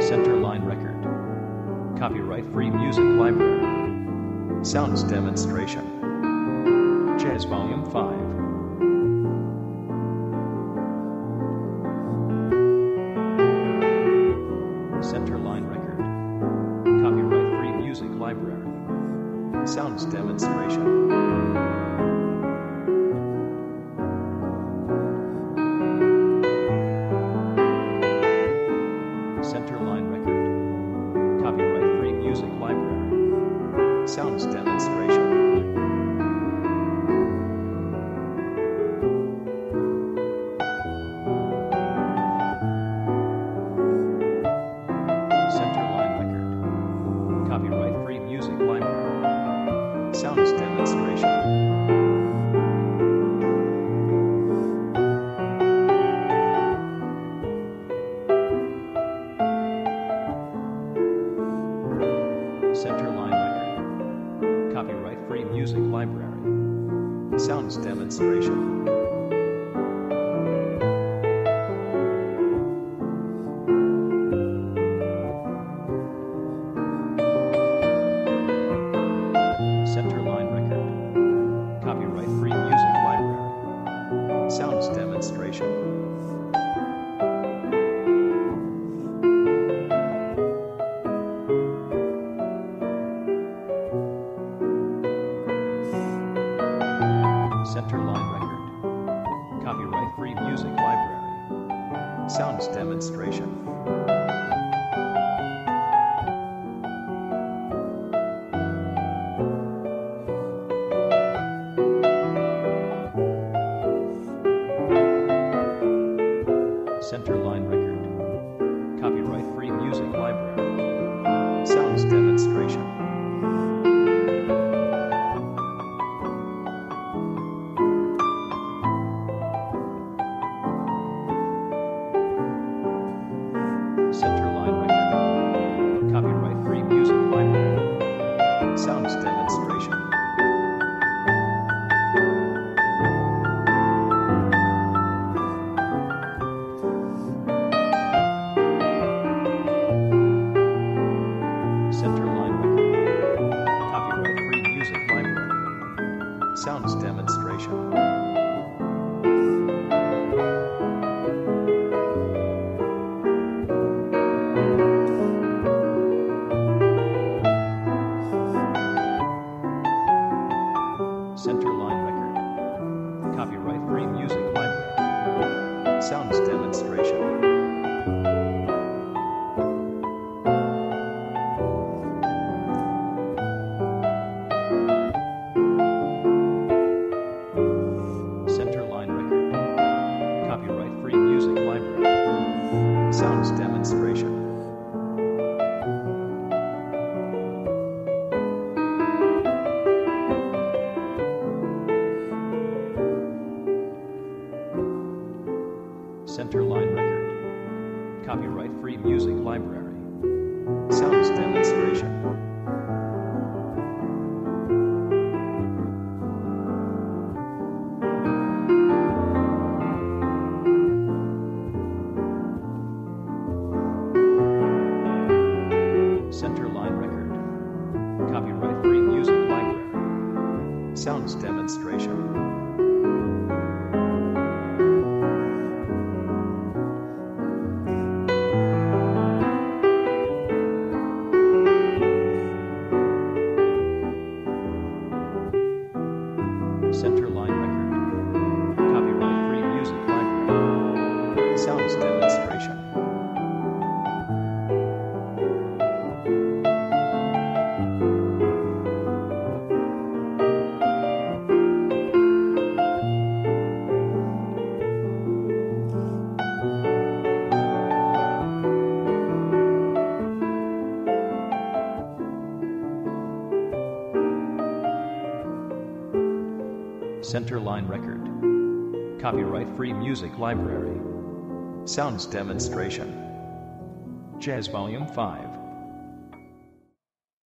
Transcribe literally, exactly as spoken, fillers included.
Centerline Record. Copyright Free Music Library. Sounds Demonstration. Jazz Volume five. Centerline Record. Copyright Free Music Library. Sounds Demonstration. Centerline Record. Copyright Free Music Library. Sounds Demonstration. Centerline Record. Copyright Free Music Library. Sounds Demonstration. Centerline Record. Copyright Free Music Library. Sounds Demonstration. Centerline Record. Copyright Free Music Library. Sounds Demonstration. Centerline Record. Copyright Free Music Library. Sounds Demonstration. Centerline Record. Copyright Free Music Library. Sounds Demonstration. Centerline Record. Copyright Free Music Library. Sounds Demonstration. Centerline Record. Copyright Free Music Library. Sounds Demonstration. Centerline Record. Copyright Free Music Library. Sounds Demonstration. Centerline Record. Copyright Free Music Library. Sounds Demonstration. Centerline Record. Copyright Free Music Library. Sounds Demonstration. Centerline Record. Copyright Free Music Library. Sounds Demonstration. Centerline Record. Copyright Free Music Library. Sounds Demonstration. Centerline Record. Copyright Free Music Library. Sounds Demonstration. Jazz Volume five.